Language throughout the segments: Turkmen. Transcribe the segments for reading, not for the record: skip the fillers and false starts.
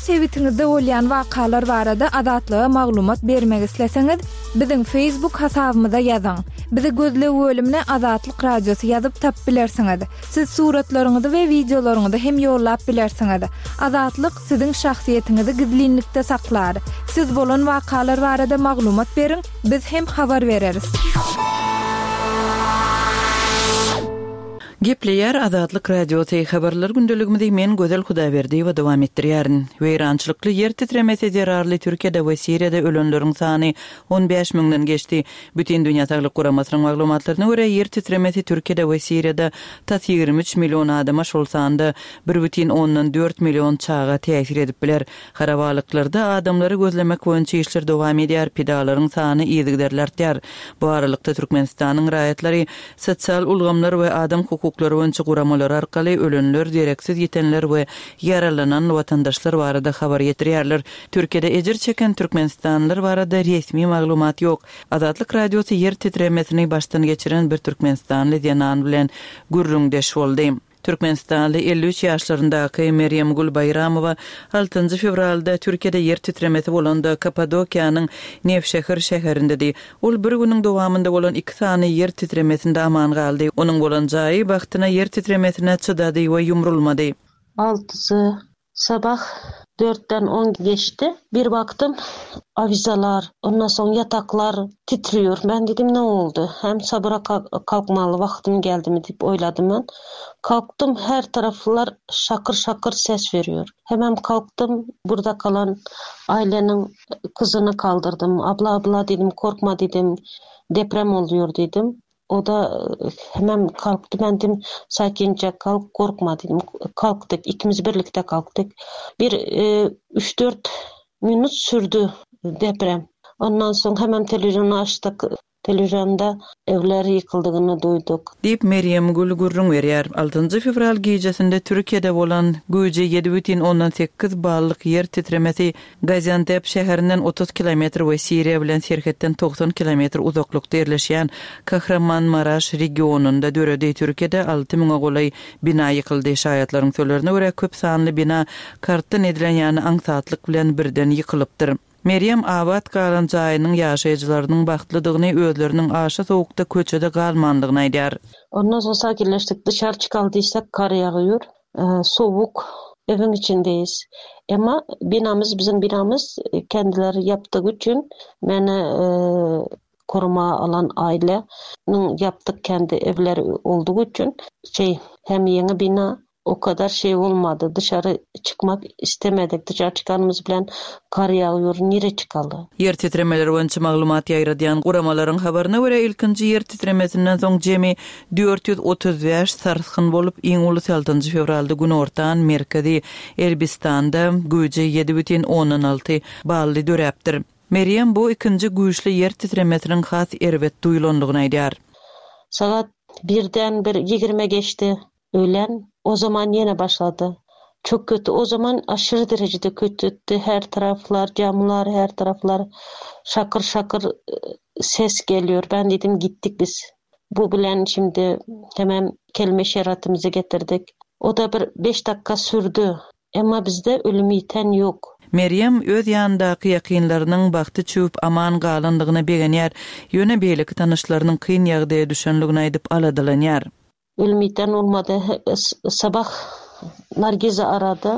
sewitinizde bolýan wakalar barada adatlyga maglumat bermek isleseňiz, biziň Facebook hasabymyza ýazyň. Bizi gözle bölümine Azatlyk Radiosu ýazyp tap bilersiňiz. Siz suratlaryňyzy we videolaryňyzy hem ýollap bilersiňiz. Azatlyk siziň şahsiýetinizi gizlinlikde saklar. Siz bolan wakalar barada maglumat beriň, biz hem habar bereriz. Gepleýär Azatlyk Radiosu habarlar gündeligimizde men Gözel Hudaýberdi we dowam etdirýärin. Weýrançylykly ýer titremesi zerarly Türkiýede we Siriýede ölenleriň sany 15 000-den geçdi. Bütün dünýä Saglyk Guramasynyň maglumatlaryna görä ýer titremesi Türkiýede we Siriýede ta 23 million adama şol sanda 1,4 million çaga täsir edip biler. Harabalyklarda adamlary gözlemek boýunça işler dowam edýär, pedalaryň sany ýygydarlar. Bu aralykda Türkmenistanyň raýatlary sosial ulgamlar we adam hukuklary boýunça guramalar arkaly ölenler, direksiz ýetenler we yaralanan watandaşlar barada habar ýetirýärler. Türkiýede ejir çeken türkmenistanlylar barada resmi maglumat ýok. Azatlyk Radiosu ýer titremesini baştan geçiren bir türkmenistanly diýen bilen gürrüňdeş boldy. Türkmenistanly 53 ýaşlaryndaky Meryem Gulbayramowa 6 fevralda Türkiýede yer titremesi bolanda Kapadokiýanyň Nevşehir şäherindedi. Ol bir günüň dowamında bolan 2 sany yer titremesinde aman galdy. Onuň bolan jaýy wagtyna yer titremesine çydady we ýumrulmady. 6'sı sabah 4'ten 10 geçti. Bir baktım avizalar, ondan sonra yataklar titriyor. Ben dedim ne oldu? Hem sabıra kalkmalı vaktim geldi mi deyip oyladım ben. Kalktım, her taraflar şakır şakır ses veriyor. Hemen kalktım, burada kalan ailenin kızını kaldırdım. Abla dedim, korkma dedim, deprem oluyor dedim. O da hemen kalktı. Ben dedim sakince kalk, korkma dedim. Kalktık. İkimiz birlikte kalktık. Bir 3-4 minut sürdü deprem. Ondan sonra hemen televizyonu açtık. Televizyonda evler yıkıldığını duyduk. Deyip Meryem Gül gurrun berýär. 6 fevral gecesinde Türkiýede bolan güýji 7,8 ballyk yer titremesi Gaziantep şäherinden 30 kilometr we Siriýa bilen Serhetden 90 kilometr uzaklykda ýerleşýän Kahramanmaraş regionunda döredi. Türkiýede 6 000 golay bina ýykyldy. Şaýatlaryň söýlerine görä köp sanly bina kartdan edilen ýani aňsatlyk bilen birden ýykylypdyr. Meryem Abad galan jaýynyň ýaşaýjylarynyň bagtlydygyny özleriniň aşa sowukda köçede galmandygyny aýdýar. Ondan sonra sakinleştik. Dışarı çıkaldıysak kar yağıyor. Soğuk. Evin içindeyiz. Ama bizim binamız kendileri yaptığı için beni koruma alan ailenin yaptık kendi evleri olduğu için hem yeni bina o kadar olmadı. Dışarı çıkmak istemedik. Dışarı çıkanımız bilen kar yağıyor. Nire çıkalı? Yer titremeleri boýunça maglumat ýaýradýan guramalaryň habaryna görä ilkinji yer titremesinden soň jemi 435 sarsyn bolup iň uly 6 fevralda gün ortadan merkezi Elbistanda güýji 7,16 bally döräpdir. Meryem bu ikinji güýçli yer titremesiniň has erwet duýulandygyny aýdýar. Saat 1'den 20 geçti öğlen. O zaman yine başladı. Çok kötü. O zaman aşırı derecede kötüydü. Her taraflar, camlar, her taraflar şakır şakır ses geliyor. Ben dedim gittik biz. Bu bilen şimdi hemen kelime şeratımızı getirdik. O da 5 dakika sürdü. Ama bizde ölüm ýiten yok. Meryem öz ýandaky ýakynlarynyň bagty çöp aman galandygyna begenýär. Ýöne beýleki tanışlarynyň kyn ýagdaýa düşenligini aýdyp aladylanýar. Ölmeyten olmadı. Sabah Nargize aradı.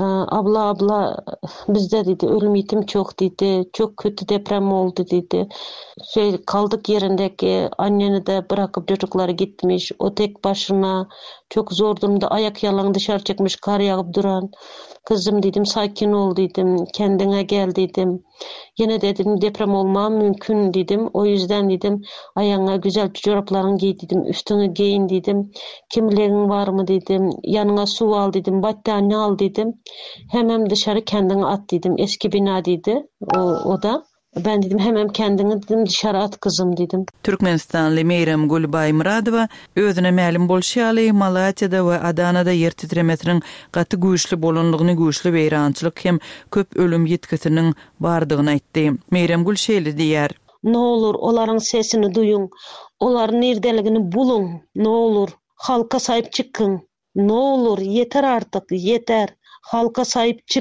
Abla bizde dedi ölmeyitim çok dedi. Çok kötü deprem oldu dedi. Kaldık yerindeki anneni de bırakıp çocukları gitmiş. O tek başına çok zor durumda ayak yalan dışarı çıkmış kar yağıp duran. Kızım dedim sakin ol dedim. Kendine gel dedim. Yine dedim deprem olma mümkün dedim. O yüzden dedim ayağına güzel çoraplarını giy dedim. Üstünü giyin dedim. Kimliğin var mı dedim. Yanına su al dedim. Battaniye al dedim. Hemen dışarı kendini at dedim. Eski bina dedi. O da. Ben dedim hemen kendini dedim dışarı at kızım dedim. Türkmenistanly Meryem Gulbayramowa özüne ma'lum bolşýaly Malatyada we Adanada yer titremesiniň gaty güýçli bolanlygyny güýçli weýrançylyk hem köp ölüm ýetkisiniň bardygyny aýtdy. Meryem Gul şeýle diýär. Ne olur olaryň sesini duýun. Olaryň nerdeligini bulun. Ne olur halka sahip çıkın. Ne olur yeter artık yeter. Halka sahip çıkın.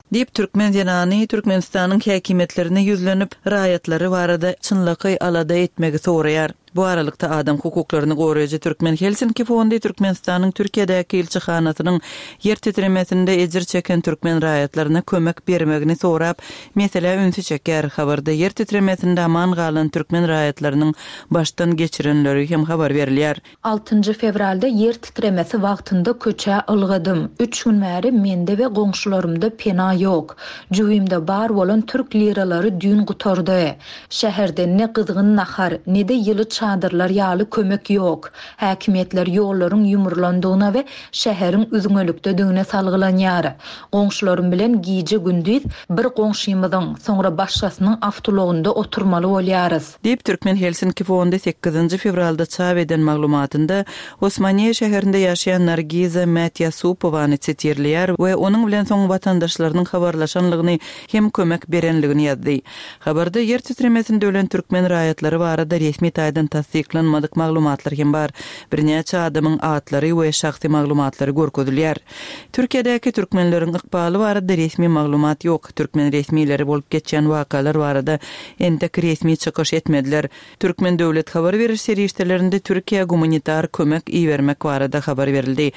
Diýip Türkmen ýanany Türkmenistanyň häkimetlerine ýüzlenip raýatlary barada çynlygy alada etmegi soraýar. Bu aralykda adam hukuklaryny goraýjy Türkmen Helsinki fondy Türkmenistanyň Türkiýedäki elçihanasynyň ýer titremesinde ejir çeken türkmen raýatlaryna kömek bermegini sorap, mesele ünsü çeker. Habarda ýer titremesinde aman galan türkmen raýatlarynyň başdan geçirenleri hem habar berilýär. 6 fevralda ýer titremesi wagtynda köçä ılgadym. 3 gün bäri mende we goňşularymda pena ýok. Juwymda bar bolan türk liralary dün gutardy. Şäherde ne kızgın nahar, ne de ýyly çadırlar ýaly kömek ýok. Häkimetler ýollaryň ýumurlandygyna we şäheriň üzüňelikdegine salgylanýar. Goňşularym bilen giýje gündüz bir goňşymyzyň, soňra başgasynyň awtologunda oturmaly bolýarys. Diýip Türkmen Helsinki fondy 8 fevralda çap eden maglumatynda Osmaniýe şäherinde ýaşaýan Nargiza Matyasupowany çetirliýär we onuň bilen soň watandaşlarynyň habarlaşanlygyny hem kömek berenligini ýazdy. Habarda ýer titremesinde ölen türkmen raýatlary barada resmi taýdan tasdiklanmadyk maglumatlar hem bar. Birnäçe adamyň atlary we şahsy maglumatlary görkezilýär. Türkiýedäki türkmenleriň ykbaly barada resmi maglumat ýok. Türkmen resmileri bolup geçen wakalar barada entek resmi çykyş etmediler. Türkmen döwlet habar beriş serişlerinde Türkiýe humanitar kömek iýermek barada habar berildi.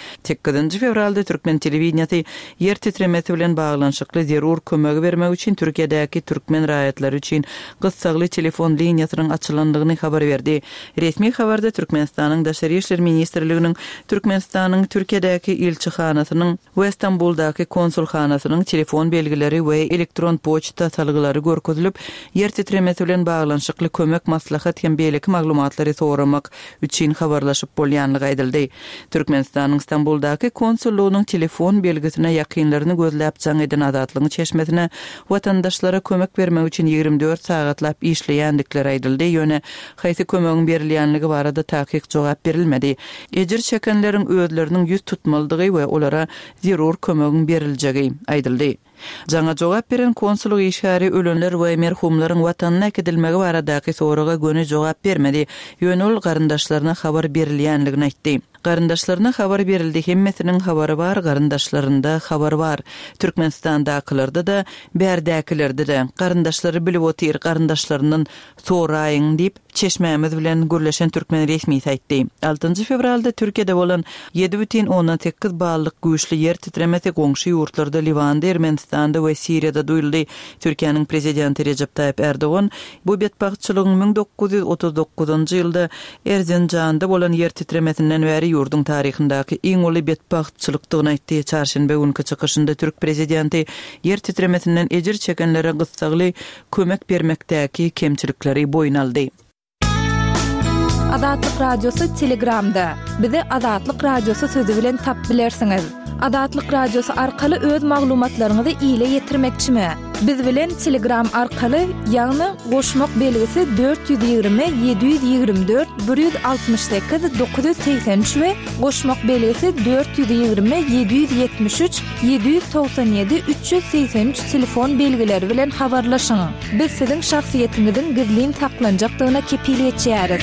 8 fevralda Türkmen telewizionyasy ýer titremesi bilen baglanşykly zerur kömek bermek üçin Türkiýedäki türkmen raýatlary üçin gyssagly telefon liniýasynyň açylandygyny habar berdi. Resmi habarda Türkmenistanyň Daşary işler ministrliginiň Türkmenistanyň Türkiýedäki elçihanasynyň we Istanbuldaky konsulhanasynyň telefon belgileri we elektron poçta salgylary görkezilip, ýer titremesi bilen baglanşykly kömek maslahat hem beýleki maglumatlary soramak üçin habarlaşyp bolýanlygy aýdyldy. Türkmenistanyň Istanbuldaky konsullugynyň telefon belgisine ýakynlaryny gözläp jaň eden azatlygyň çeşmesine watandaşlara kömek bermek üçin 24 sagatlap işleýändikleri aýdyldy. Ýöne haýsy kömegiň berilýänligi barada taýyk jogap berilmedi. Ejir çekenleriň özleriniň ýüz tutmalydygy we olara zerur kömegiň beriljegi aýdyldy. Jaňa jogap beren konsulluk işgäri ölenler we merhumlaryň watanyna kedilmegi baradaky soraga göni jogap bermedi. Ýöne ol garyndaşlaryna habar berilýänligini aýtdy. Garyndaşlaryna habar berildi, hemmesiniň habary bar, garyndaşlarynda habar bar. Türkmenistandakylarda da, bärdäkilerde de garyndaşlary bilip otyr, garyndaşlarynyň soraýyň diýip çeşmämiz bilen gürleşen türkmen resmiýeti aýtdy. 6 fevralda Türkiýede bolan 7,8 ballyk güýçli ýer titremesi goňşy ýurtlarda Liwanda, Ermenistanda we Siriýada duýuldy. Türkiýanyň prezidenti Recep Tayyip Erdogan bu betbagtçylygyň 1939-njy ýylda Erzinjanda bolan ýer titremesinden bäri ýurdun taryhyndaky iň uly betbagtçylykdygyny aýtdy. Çarşembe günkü çykyşynda Türk prezidenti ýer titremesinden ejir çekenlere gyssagly kömek bermekdäki kemçilikleri boýun aldy. Adatlyk radiosu Telegramda. Bizi Adatlyk radiosu sözü bilen tap bilersiňiz. Adatlyk radiosu arkaly öz maglumatlaryňyzy ýyla ýetirmekçimi? Biz bilen Telegram arkaly ýagny goşmak belgisi 420 724 168 983 we goşmak belgisi 420 773 797 383 telefon belgileri bilen habarlaşyň. Biz siziň şahsiýetiňiziň gizlin saklanjakdygyna kepil etýäris.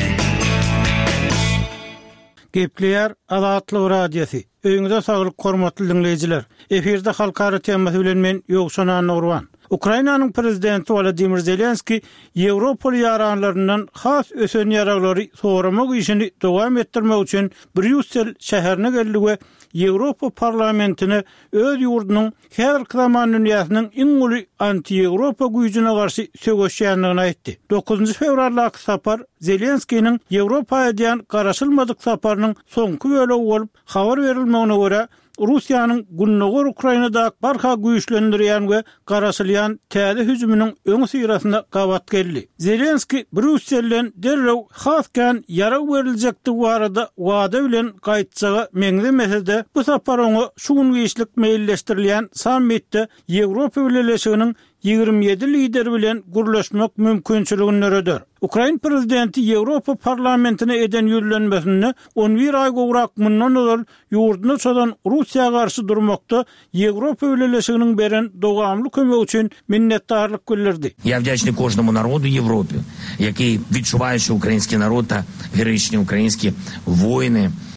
Gepleýär Adatlyk radiosu. Öňüňizde saglyk hormatly dinleýijiler. Eferde halkara temasy bilen men Ýogşan Nurwan. Ukrainanyň prezidenti Volodymyr Zelenski Ýewropa ýaranlaryndan has ösen ýaraglary soramak işini dowam etdirmek üçin Brüssel şäherine geldi we Ýewropa parlamentine öz ýurdunyň her klaman dünýäsiniň iň uly anti-Ýewropa güýjüne garşy sögüşýänligini aýtdy. 9 fevraldaky sapar Zelenskiň Ýewropa edýän garaşylmadyk saparynyň soňky bölegi bolup habar berilmegine görä Russiýanyň günneger Ukrainada barha güýçlendirýän we garaşylýan täze hüjüminiň öňü syrasynda gabat geldi. Zelenski Brüsselden derrew haskan ýara beriljekdi barada wada bilen gaýtjagy meňzemesede bu sapar oňa şuň güýçlik meýilleşdirilýän sammitde Ýewropa Birleşiginiň 27 lider bilen gurlaşmak mümkünçiligini öredir. Ukraina prezidenti Ýewropa parlamentine eden ýürlenmesini 11 ay gowrak mundan öňe ýurduna çadan Russiýa garşy durmakda Ýewropa Birleşiginiň beren dowamly kömegi üçin minnetdarlyk bildirdi. Я вдячний кожному народу Європи, який відчуває, що український народ та героїчні українські воїни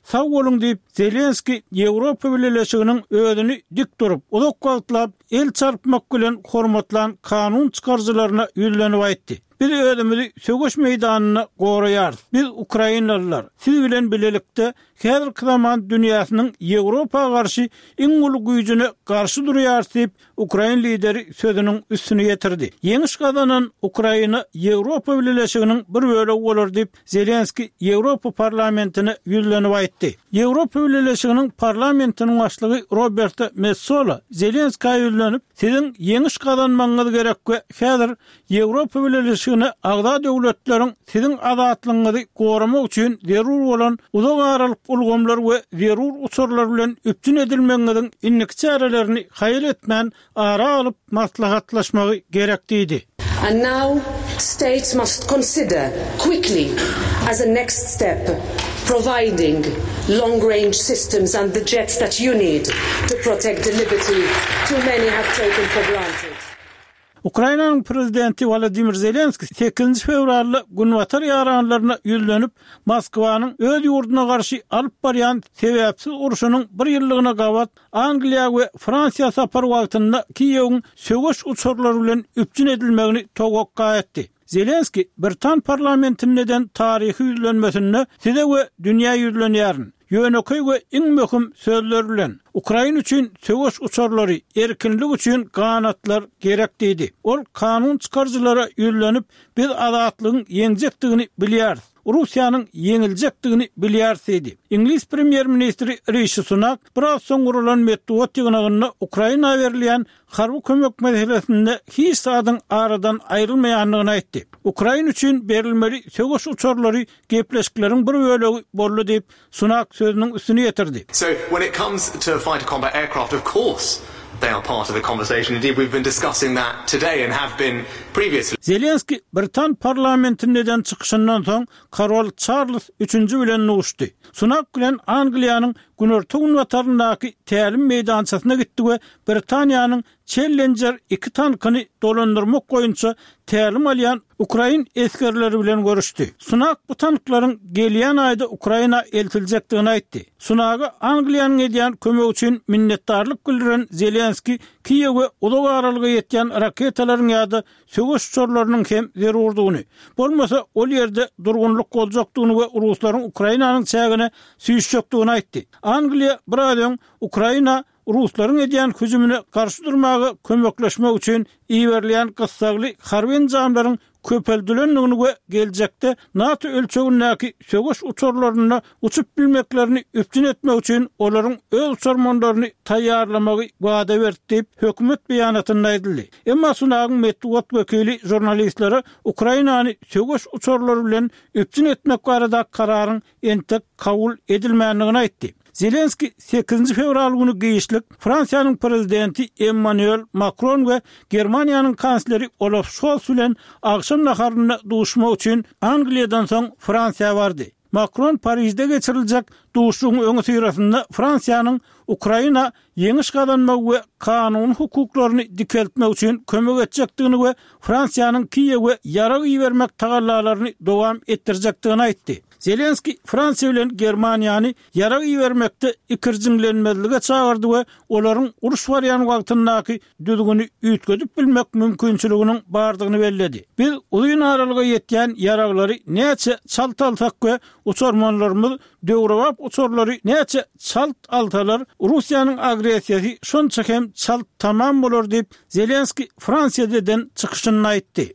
sağ bolun diýip Zelenski Ýewropa Birleşiginiň özüni dik durup, uzak wagtlap el çarpmak bilen hormatlan kanun çykarjylaryna ýüzlenip aýtdy. Biz özümizi sögüş meýdanyna goraýar. Biz Ukrainalılar, siz bilen bilelikde häzirki zaman dünýäsiniň Ýewropa garşy iň uly güýjüne garşy durýar diýip Ukraina lideri sözüniň üstüne getirdi. Ýeňiş gazanan Ukraina Ýewropa Birleşiginiň bir bölegi bolar diýip Zelenski Ýewropa parlamentine ýüzlenip aýtdy. Ýewropa Birleşiginiň parlamentiniň başlygy Roberta Metsola Zelenski'ye ýüzlenip, "Siziň ýeňiş gazanmaňyz gerek we häzir Ýewropa Birleşigine agda döwletleriň siziň azatlygyňyzy goramak üçin zerur bolan uzak aralyk ulgamlar we zerur uçurlar bilen üptün edilmeňiziň innik çarelerini haýyl etmän ara alyp maslahatlaşmagy gerek diýdi. And now states must consider quickly as a next step providing long-range systems and the jets that you need to protect the liberty too many have taken for granted. Ukrainanyň prezidenti Volodymyr Zelenski 8 fevralda günwatar ýaranlaryna ýüzlenip, Moskwanyň öz ýurduna garşy alyp barýan sebäpsiz uruşynyň bir ýyllygyna gabat Angliýa we Fransiýa sapar wagtynda Kiýewiň sögüş uçurlary bilen üpjün edilmegini togakka etdi. Zelenski Britan parlamentininden tarihi ýüzlenmesinde size we dünýä ýüzlenýäryn. Ýöneköy we iň möhüm sözler bilen Ukraina üçin sögüş uçurlary, erkinlik üçin ganatlar gerek diýdi. Ol kanun çykarjylara ýüzlenip, biz azatlygyň ýeňjekdigini bilýär. Russiýanyň ýeňiljekdigini bilýär diýdi. İngiliz premier ministri Rishi Sunak biraz soň gurulan medeniýet ýygynyna Ukraina berilýän harby kömek meselesinde hiç sadyň aradan aýrylmaýanlygyny aýtdy. Ukraina üçin berilmeli sögüş uçurlary gepleşikleriň bir bölegi boldy diýip Sunak sözüniň üstüne getirdi. So when it comes to fighter combat aircraft, of course they are part of the conversation. Indeed, we've been discussing that today and have been previously. Zelenski Britan parlamentininden çykyşyndan soň Karol Charles 3-nji bilen nuşdy. Sunak bilen Angliýanyň Günorta Gunwataryndaky tälim meýdançasyna gitdi we Britaniýanyň Challenger 2 tankyny dolandyrmak goýunça tälim alýan Ukrain eskerleri bilen görüşdi. Sunak bu tanklaryň gelýän aýda Ukraina eltiljekdigini aýtdy. Sunaga Angliýanyň edýän kömek üçin minnetdarlyk bildiren Zelenski Kiýewe uzak aralyga ýetýän raketalaryň ýa-da sögüş uçurlarynyň hem zerurdygyny, bolmasa ol ýerde durgunlyk boljakdygyny we ruslaryň Ukrainanyň çägine süýüşjekdigini aýtdy. Angliýa birazdan Ukraina Ruslaryň edýän hüjümine garşy durmagy kömekleşmek üçin iýerilýän gyssagly harby enjamlaryň köpeldilenligini we geljekde NATO ölçegindäki sögüş uçurlaryna uçup bilmeklerini üpjün etmek üçin olaryň öz uçurmanlaryny taýýarlamagy wada berdi diýip hökümet beýanatynda aýdyldy. Emma Sunagyň medeniýet wekili jurnalistlere Ukrainany sögüş uçurlary bilen üpjün etmek barada kararyň entek kabul edilmänligini aýtdy. Zelenski 8 fevral günü giýişlik Fransiýanyň prezidenti Emmanuel Macron we Germaniýanyň kansleri Olaf Scholz bilen akşam naharyna duşmak üçin Angliýadan soň Fransiýa bardy. Macron Parisde geçiriljek duşuň öňü syrasynda Fransiýanyň Ukraina ýeňiş gazanmak we kanun hukuklaryny dikeltmek üçin kömek etjekdigini we Fransiýanyň Kiýewe ýarag iýermek tagallalaryny dowam etdirjekdigini aýtdy. Zelenski Fransiýa bilen Germaniýany ýarag iýermekde ikirjimlenmezlige çağırdy we olaryň uruş barýan wagtyndaky düzgüni üýtgedip bilmek mümkinçiliginiň bardygyny belledi. Biz uýun aralyga ýetýän ýaraglary näçe çalt alsak we uçurmanlarymyz döwrewap uçurlary näçe çalt altalar Russiýanyň agresiýasy şonça hem çalt tamam bolar diýip Zelenski Fransiýadan çykyşyny aýtdy.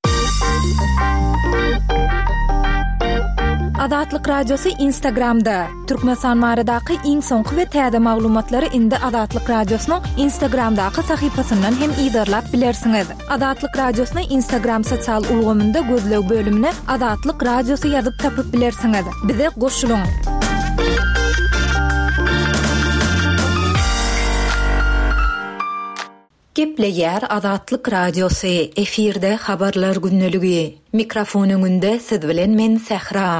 Azatlyk radiosu Instagramda. Türkmenistan baradaky iň soňky we täze maglumatlary indi Azatlyk radiosynyň Instagramdaky sahypasyndan hem ýygyrlap bilersiňiz. Azatlyk radiosyny Instagram sosial ulgamynda gözleg bölümine Azatlyk radiosu ýazyp tapyp bilersiňiz. Bize goşulyň. Gepleýär Azatlyk radiosu efirde habarlar günneligi. Mikrofon öňünde siz bilen men Sehra.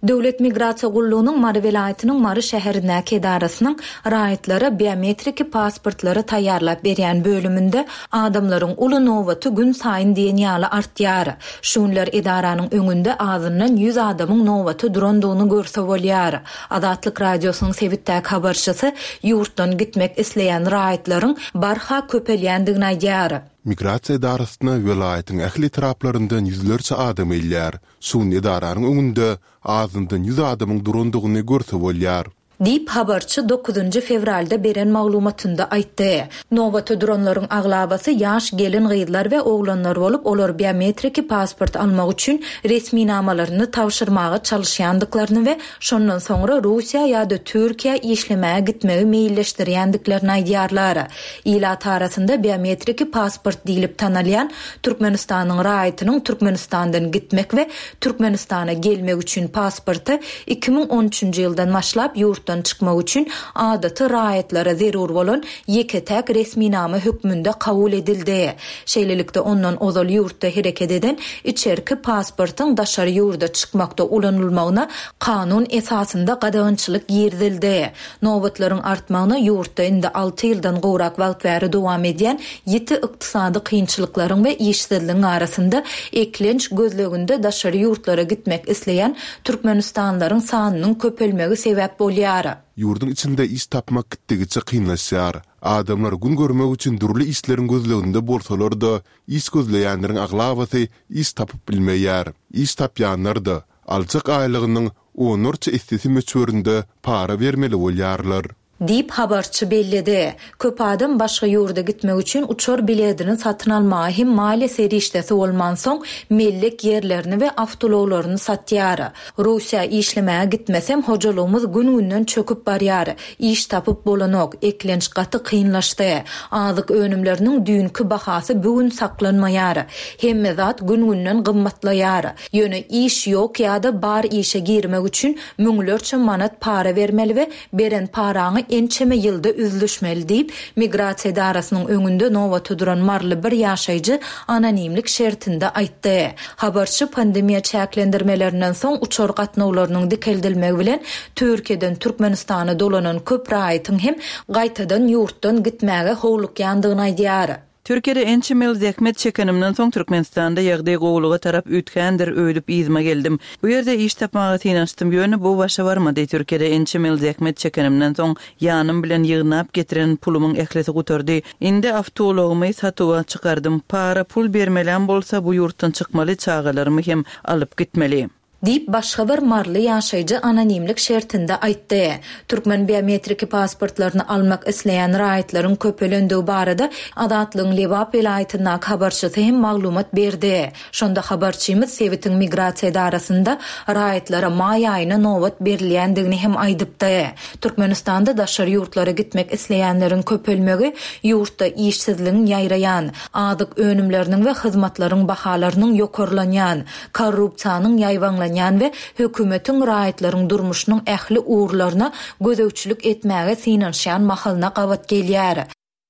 Döwlet Migrasiýa Gullugynyň Mary welaýatynyň Mary şäherindäki edarasynyň raýatlara biometrik pasportlary taýýarlap berýän bölüminde adamlaryň uly nowaty gün saýyn diýen ýaly artýar. Şunlar edaranyň öňünde azyndan 100 adamyň nowaty durandygyny görse bolýar. Adatlyk radiosynyň sebitdäki habarçysy ýurtdan gitmek isleýän raýatlaryň barha köpelýändigini aýdýar. Migrasiýa edarasyna welaýatyň ähli taraplaryndan yüzlerçe adam elýär. Şun edaranyň öňünde azyndan 100 adamyň durandygyny görse bolýar. Dip habarçy 9 fevralda beren maglumatynda aýtdy. Nowaty duranlaryň aglabasy ýaş gelin gyzlar we oglanlar bolup, olar biometrik pasport almak üçin resmi namalaryny tawşyrmagy çalışýandyklaryny we şondan soňra Russiýa ýa-da Türkiýe işlemäge gitmegi meýilleşdirýändiklerini aýdýarlar. Ilat arasynda biometrik pasport diýilip tanalýan Türkmenistanyň raýatynyň Türkmenistandan gitmek we Türkmenistana gelmek üçin pasporty 2013-nji ýyldan başlap ýurtdan çıkmak üçin adaty raýatlara zerur bolan ýeketäk resminama hökmünde kabul edildi. Şeýlelikde ondan ozal ýurtda hereket eden içerki pasportyň daşary ýurda çykmakda ulanylmagyna kanun esasynda gadagynçylyk ýerdildi. Nowatlaryň artmagyna ýurtda indi 6 ýyldan gowrak wagt bäri dowam edýän ýeti ykdysady kynçylyklaryň we işsizligiň arasynda eklenç gözleginde daşary ýurtlara gitmek isleýän Türkmenistanlaryň sanynyň köpelmegi sebäp bolýar. Ýurdun içinde iş tapmak gitdigiçe kynlaşýar. Adamlar gün görmek üçin durly işleriň gözleginde bolsalar da, iş gözleýänleriň aglabasy iş tapyp bilmeýär. İş tapýanlar da alçak aýlygynyň onurça istisi meçöründe para bermeli bolýarlar. Dip habarçy bellidi. Köp adam başga ýurda gitmek üçin uçar biletini satyn almagy hem mali serişdesi bolman soň mellek ýerlerini we awtologlaryny satýar. Russiýa işlemäge gitmesem hojalygymyz gün-günden çöküp barýar. İş tapyp bolanok, eklenç gaty kynlaşdy. Azyk önümleriniň dünkü bahasy bugün saklanmaýar. Hemme zat gün-günden gymmatlaýar. Ýöne iş ýok ýa-da bar işe girmek üçin müňlerçe manat para bermeli we beren paraňy ençeme ýylda üzlüşmeli diýip Migrasiýa edarasynyň öňünde nowaty duran marly bir ýaşaýjy anonimlik şertinde aýtdy. Habarçy pandemiýa çäklendirmelerinden soň uçar gatnawlarynyň dikeldilmegi bilen Türkiýeden Türkmenistana dolanan köp raýatyň hem gaýtadan ýurtdan gitmäge howlukýandygyny aýdýar. Türkiýede ençe mil zähmet çekenimden soň Türkmenistanda ýagdaý gowluga tarap ütkendir öýdüp izme geldim. Bu ýerde iş tapmagy tynaşdym. Ýöne bu başa barmady. Türkiýede ençe mil zähmet çekenimden soň ýanym bilen ýygnap getiren pulumyň ehlesi gutardy. Indi awtologymy satywa çykardym. Para pul bermelen bolsa bu ýurtdan çykmaly, çagalarmy hem alyp gitmeli. Dip başga bir marly ýaşaýjy anonimlik şertinde aýtdy. Türkmen biometrik pasportlaryny almak isleýän raýatlaryň köpelendiği barada Adatlyň Lebap welaýatyna habarçysy hem maglumat berdi. Şonda habarçymyz Sebitiň Migrasiýa edarasynda raýatlara maý aýyna nowat berilýändigini hem aýdypdy. Türkmenistanda daşary ýurtlara gitmek isleýänleriň köpelmegi ýurtda işsizligiň ýaýraýan, adyk önümleriniň we hyzmatlaryň bahalarynyň ýokarlanýan, korrupsiýanyň ýaýwanlan ve hökümetiň raýatlaryň durmuşynyň ähli uğurlaryna gözegçilik etmäge synanşan mahalyna gabat gelýär.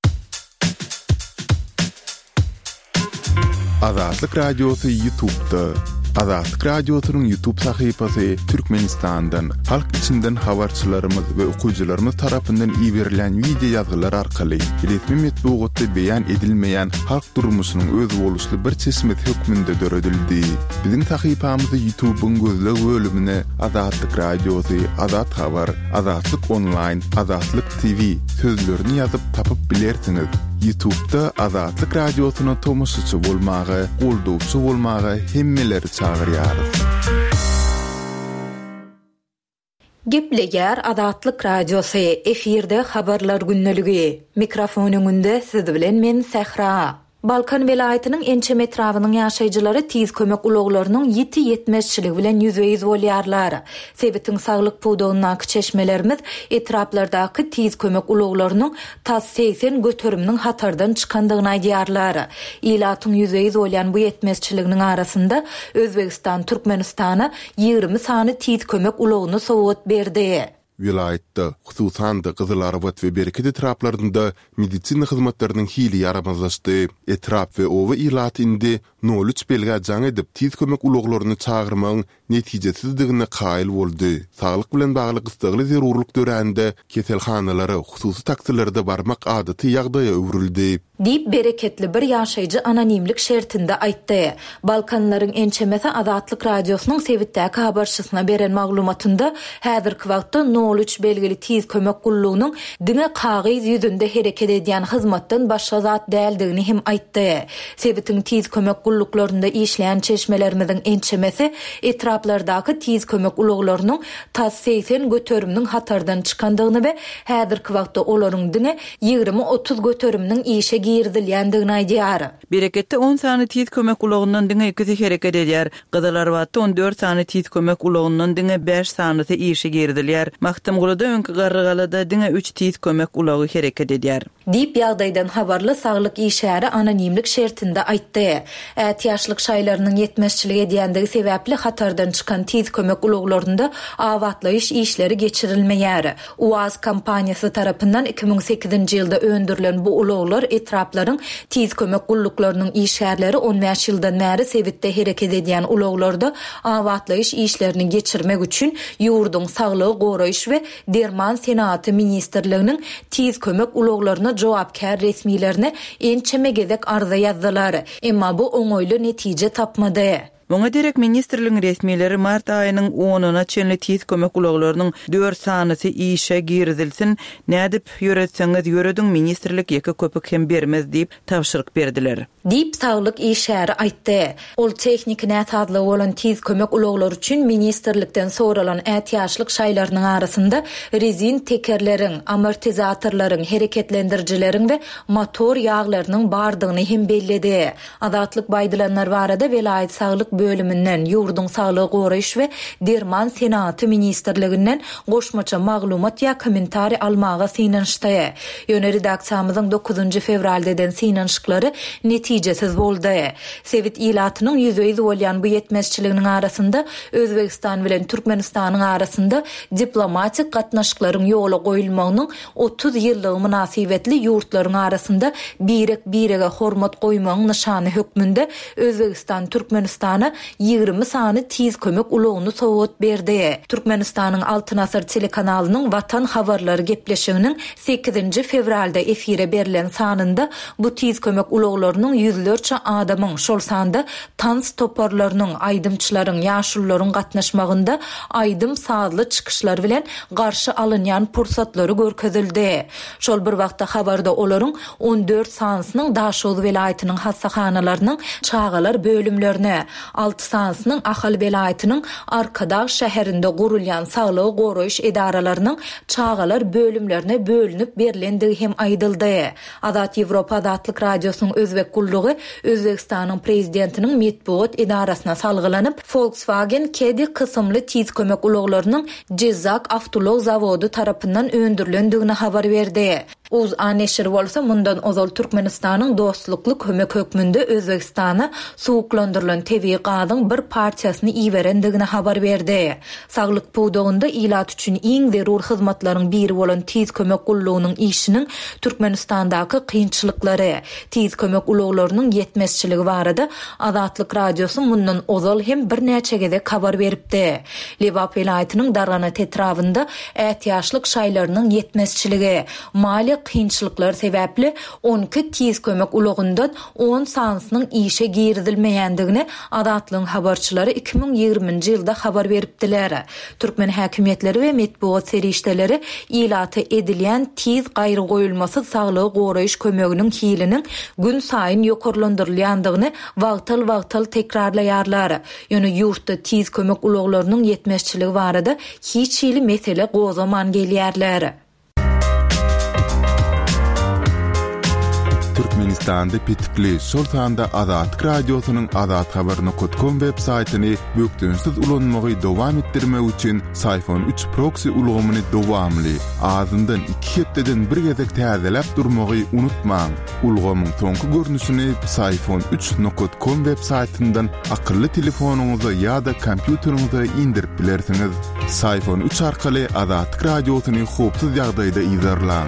Adatlyk radiosy YouTube'da. Adatlyk radiosynyň YouTube sahypasy Türkmenistandan, halk içinden habarçylarymyz we okuwçylarymyz tarapyndan iýerilen video ýazgylar arkaly resmi metbuatda beýan edilmeýän halk durmuşynyň öz boluşly bir çeşmet hökmünde döredildi. Biziň sahypamyzy YouTube'un gözleg bölümine Adatlyk radiosy, Adat habar, Adatlyk online, Adatlyk TV sözlerini ýazyp tapyp bilersiňiz. YouTube'da Adatlyk radiosyna tomoşçy bolmagy, goldowçy bolmagy hemmeleri çağırýar. Gepleger Adatlyk radiosy efirde habarlar günneligi. Mikrofon öňünde siz bilen men Sehra. Balkan welaýatynyň ençe metrawynyň ýaşaýjylary tiz kömek ulaglarynyň ýeti ýetmezçiligi bilen ýüzüýiz bolýarlar. Sebitiň saglyk puwdagynyň çeşmelerimiz etraplardaky tiz kömek ulaglarynyň tas 80 göteriminiň hatardan çykandygyny aýdýarlar. Ilatyň ýüzüýiz bolýan bu ýetmezçiliginiň arasynda Özbegistan Türkmenistana 20 sany tiz kömek ulagyny sowgat berdi. vilayetde, hususan da Gyzyl Arbat we Bereket etraplarynda medisina hyzmatlarynyň hili yaramazlaşdy. Etrap we owa ilat indi 03 belge jaň edip tiz kömek uluglaryny çağırmagyň netijesizdigine qaýyl boldy. Saglyk bilen bagly gystygly zerurluk döreninde keselhanalary hususy taksirlerde barmak adaty ýagdaýa öwrüldi. Dip bereketli bir ýaşaýjy anonimlik şertinde aýtdy. Balkanlaryň ençemesi Azatlyk radiosynyň Sewitdäki habarçysyna beren maglumatynda häzirki wagtda 03 belgili tiz kömek gullugynyň diňe kagyz ýüzünde hereket edýän hyzmatdan başga zat däldigini hem aýtdy. Sewitiň tiz kömek gulluklarynda işleýän çeşmelerimiziň ençemesi etraplardaky tiz kömek uluglarynyň tas 80 götörümniň hatardan çykandygyny we häzirki wagtda olaryň diňe 20-30 götörümniň işe girdilýändigini aýdýar. Bereketde 10 sany tiz kömek ulugynyň diňe ikisi hereket edýär. Gyzyl Arbatda 14 sany tiz kömek ulugynyň diňe 5 sanysy işe girdilýär. Maktamgulada öňkü garrygalada diňe 3 tiz kömek ulugy hereket edýär. Dip ýagdaýdan habarly saglyk işäri anonimlik şertinde aýtdy. Ätýaşlyk şaýlarynyň ýetmezçilik edýändigi sebäpli hatardan çykan tiz kömek uluglarynda awatlaýyş işleri geçirilmeýär. UAZ kompaniýasy tarapyndan 2008-nji ýylda öndürilen bu uluglar etraplaryň tiz kömek gulluklarının işärleri 15 ýyldan bäri Sewitde hereket edýän uluglarda awatlaýyş işlerini geçirmek üçin ýurduň saglygy goraýyş we derman senaty ministrliginiň tiz kömek uluglaryna jogapkär resmilerine ençeme gezek arza ýazdylar. Emma bu oňoýly netije tapmady. Boňa derek ministrligiň resmileri mart aýynyň 10-na çenli tiz kömek uluglarynyň 4 sanysy işe girdilsin, nädip ýöretseňiz ýöredin ministrlik ýeke köpük hem bermez diýip tapşyryk berdiler. Dip saglyk işäri aýtdy. Ol tehnik näsazly bolan tiz kömek uluglary üçin ministrlikden soralan ätýaşlyk şaýlarynyň arasynda rezin tekerleriň, amortizatorlaryň, hereketlendirjileriň we motor ýağlarynyň bardygyny hem belledi. Azatlyk baýdylanlar barada velayet saglyk bölümünden ýurduň saglygy goraýyş we derman senaty ministrliginden goşmaça maglumat ýa kommentari almaga synanşdy. Ýöne redaksiýamyzyň 9 fevralda eden synanşyklary netijesiz boldy. Sewit ilatynyň ýüzüňiz bolýan bu ýetmezçiliginiň arasynda Özbegistan bilen Türkmenistanyň arasynda diplomatik gatnaşyklaryň ýola goýulmagynyň 30 ýyllygy münasibetli ýurtlaryň arasynda birege hormat goýmagyň nyşany hökmünde Özbegistan Türkmenistana 20 sany tiz kömek ulugyny sowat berdi. Türkmenistanyň Altyn Asr telekanalynyň Watan habarlary gepleşiginiň 8 fevralda efire berilen sanynda bu tiz kömek uluglarynyň yüzlerçe adamyň şol sanda tans toparlarynyň, aýdymçylaryň, ýaşullaryň gatnaşmagynda aýdym sazly çykyşlar bilen garşy alynýan pursatlary görkezildi. Şol bir wagtda habarda olaryň 14 sansynyň Daşoz welaýatynyň hassahanalarının çağalar bölümlerine, 6 sansynyň Ahal welaýatynyň Arkadaş şäherinde gurulýan saglygy goraýyş edaralarynyň çağalar bölümlerine bölünip berilendigi hem aýdyldy. Azat Ýewropa Azatlyk radiosynyň özbek gullugy Özbegistanyň prezidentiniň medeniýet edarasyna salgylanyp Volkswagen Kedi kysymly tiz kömek uluglarynyň Jezak avtolog zawody tarapyndan öndürilendigini habar berdi. Uz aneşir bolsa mundan ozal Türkmenistanyň dostlukly kömek hökmünde Özbegistana suwuklandyrylan tebii gazyň bir partiýasyny iýerendigini habar berdi. Saglyk puwdugynda ilat üçin iň zerur hyzmatlaryň biri bolan tiz kömek gullugynyň işiniň Türkmenistandaky kynçylyklary, tiz kömek uluglarynyň ýetmezçiligi barada Azatlyk radiosy mundan ozal hem bir näçe gezek habar beripdi. Lebap welaýatynyň Dargana tetrabynda ätýaşlyk şaýlarynyň ýetmezçiligi, mali kynçylyklar sebäpli 12 tiz kömek ulugyndan 10 sansynyň işe girdilmeýändigini Azatlyň habarçylary 2020-nji ýylda habar beripdiler. Türkmen häkimetleri we medeniýet serişdeleri ilaty edilýän tiz gaýry goýulmasy saglygy goraýyş kömeginiň hiliniň gün saýyn ýokarlandyrylýandygyny wagtal tekrarlaýarlar. Ýöne ýurtda tiz kömek uluglarynyň ýetmezçiligi barada hiç ýyly mesele gozaman gelýärler. Türkmenistan'da pitikli şol sanda Azatlyk radiosynyň azathabar.com web saytyny bökdünsiz ulanmagy dowam etdirmek üçin Sayfon 3 proxy ulgamyny dowamly azyndan 2 hepdeden bir gezek täzeläp durmagy unutmaň. Ulgamyň soňky görnüşini sayfon3.com web saytyndan akylly telefonuňyza ýa-da kompýuteriňize indirip bilersiňiz. Sayfon 3 arkaly Azatlyk radiosyny hopsuz ýagdaýda izlerläň.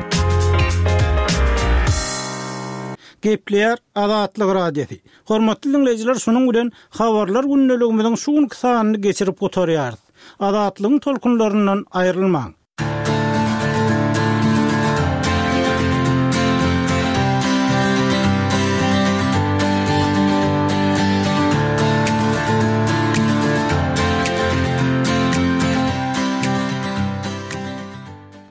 Gepler Azatlyk radiosi. Hormatly dinleyijiler, şonuň bilen habarlar günneligimiziň şu sanyny geçirip oturýar. Azatlygyň tolkunlaryndan aýrylmaň.